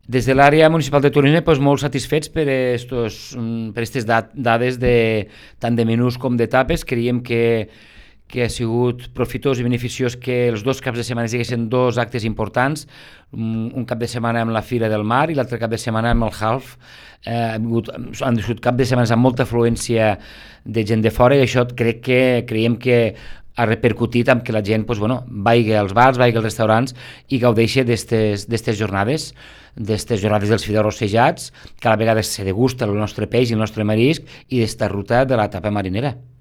Des de l'àrea municipal de turisme, doncs, molt satisfets per aquestes dades tant de menús com d'etapes. Creiem que ha sigut profitós i beneficiós que els 2 caps de setmana siguessin 2 actes importants, un cap de setmana amb la Fira del Mar i l'altre cap de setmana amb el Half. Han sigut cap de setmana amb molta afluència de gent de fora i això creiem que ha repercutit en que la gent vagi als bars, vagi als restaurants i gaudeixi d'aquestes jornades dels fideus rossejats, que a la vegada se degusta el nostre peix i el nostre marisc i d'esta ruta de la tapa marinera.